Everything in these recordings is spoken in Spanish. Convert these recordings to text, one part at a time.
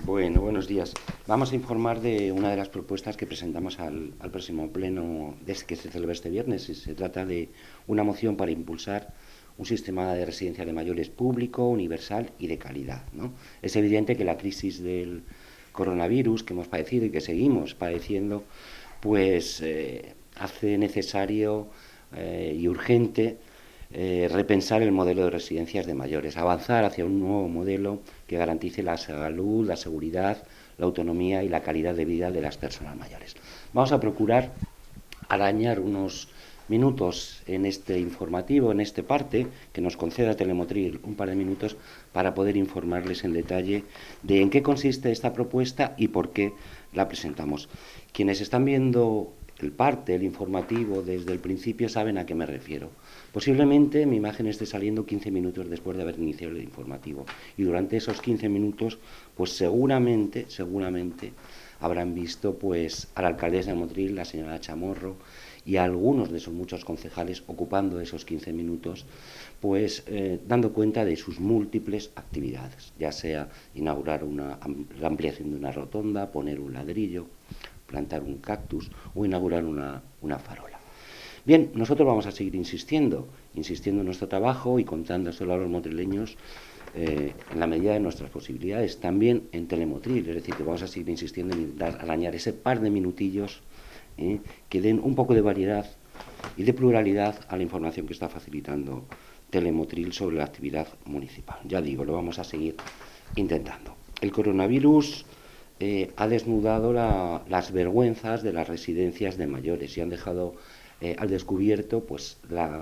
Bueno, buenos días. Vamos a informar de una de las propuestas que presentamos al próximo pleno que se celebra este viernes. Se trata de una moción para impulsar un sistema de residencia de mayores público, universal y de calidad, ¿no? Es evidente que la crisis del coronavirus que hemos padecido y que seguimos padeciendo, pues hace necesario y urgente repensar el modelo de residencias de mayores, avanzar hacia un nuevo modelo que garantice la salud, la seguridad, la autonomía y la calidad de vida de las personas mayores. Vamos a procurar arañar unos minutos en este informativo, en este parte, que nos conceda Telemotril un par de minutos para poder informarles en detalle de en qué consiste esta propuesta y por qué la presentamos. Quienes están viendo el informativo desde el principio saben a qué me refiero. Posiblemente mi imagen esté saliendo 15 minutos después de haber iniciado el informativo y durante esos 15 minutos pues seguramente habrán visto pues a la alcaldesa de Motril, la señora Chamorro, y a algunos de sus muchos concejales ocupando esos 15 minutos, pues dando cuenta de sus múltiples actividades, ya sea inaugurar la ampliación de una rotonda, poner un ladrillo, plantar un cactus o inaugurar una farola. Bien, nosotros vamos a seguir insistiendo en nuestro trabajo y contándoselo a los motrileños en la medida de nuestras posibilidades, también en Telemotril, es decir, que vamos a seguir insistiendo en arañar ese par de minutillos que den un poco de variedad y de pluralidad a la información que está facilitando Telemotril sobre la actividad municipal. Ya digo, lo vamos a seguir intentando. El coronavirus ha desnudado las vergüenzas de las residencias de mayores y han dejado al descubierto pues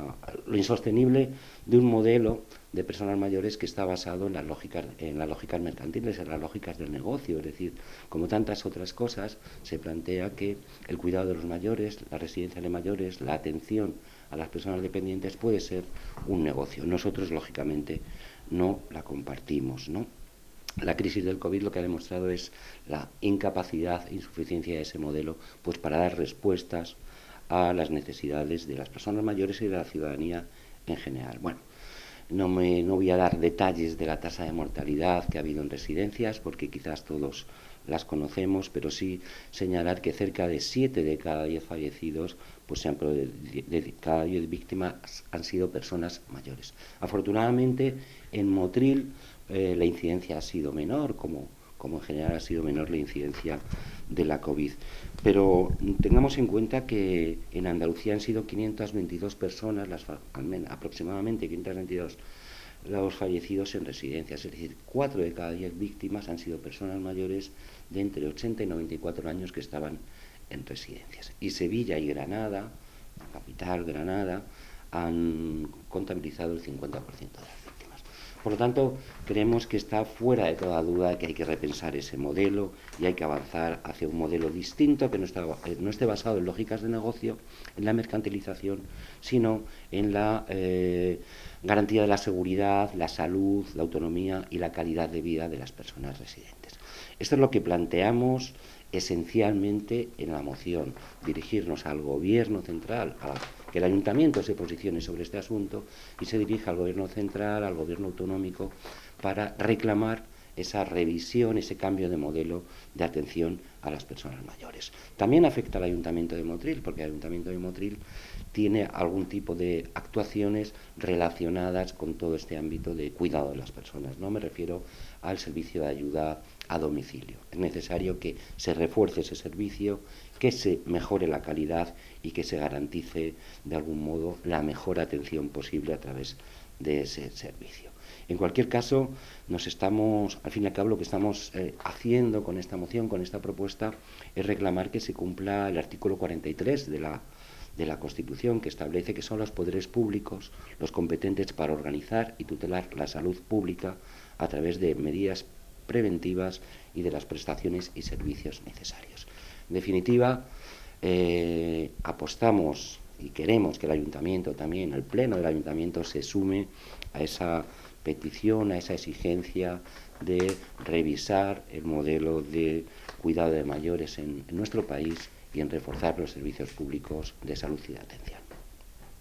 lo insostenible de un modelo de personas mayores que está basado en las lógicas mercantiles, en las lógicas del negocio. Es decir, como tantas otras cosas, se plantea que el cuidado de los mayores, la residencia de mayores, la atención a las personas dependientes puede ser un negocio. Nosotros, lógicamente, no la compartimos, ¿no? La crisis del COVID lo que ha demostrado es la incapacidad e insuficiencia de ese modelo pues para dar respuestas a las necesidades de las personas mayores y de la ciudadanía en general. Bueno, no voy a dar detalles de la tasa de mortalidad que ha habido en residencias, porque quizás todos las conocemos, pero sí señalar que cerca de 7 de cada 10 fallecidos, pues de cada 10 víctimas han sido personas mayores. Afortunadamente, en Motril la incidencia ha sido menor, como en general ha sido menor la incidencia de la COVID. Pero tengamos en cuenta que en Andalucía han sido 522 personas, aproximadamente 522 los fallecidos en residencias, es decir, 4 de cada 10 víctimas han sido personas mayores de entre 80 y 94 años que estaban en residencias. Y Sevilla y Granada, la capital Granada, han contabilizado el 50% de las víctimas. Por lo tanto, creemos que está fuera de toda duda que hay que repensar ese modelo y hay que avanzar hacia un modelo distinto que no esté basado en lógicas de negocio, en la mercantilización, sino en la garantía de la seguridad, la salud, la autonomía y la calidad de vida de las personas residentes. Esto es lo que planteamos esencialmente en la moción, dirigirnos al Gobierno central, que el Ayuntamiento se posicione sobre este asunto y se dirija al Gobierno central, al Gobierno autonómico, para reclamar esa revisión, ese cambio de modelo de atención a las personas mayores. También afecta al Ayuntamiento de Motril, porque el Ayuntamiento de Motril tiene algún tipo de actuaciones relacionadas con todo este ámbito de cuidado de las personas. No me refiero al servicio de ayuda a domicilio. Es necesario que se refuerce ese servicio, que se mejore la calidad y que se garantice de algún modo la mejor atención posible a través de ese servicio. En cualquier caso, al fin y al cabo, lo que estamos haciendo con esta moción, con esta propuesta, es reclamar que se cumpla el artículo 43 de la Constitución, que establece que son los poderes públicos los competentes para organizar y tutelar la salud pública a través de medidas preventivas y de las prestaciones y servicios necesarios. En definitiva, apostamos y queremos que el Ayuntamiento también, el Pleno del Ayuntamiento, se sume a esa petición, a esa exigencia de revisar el modelo de cuidado de mayores en nuestro país y en reforzar los servicios públicos de salud y de atención.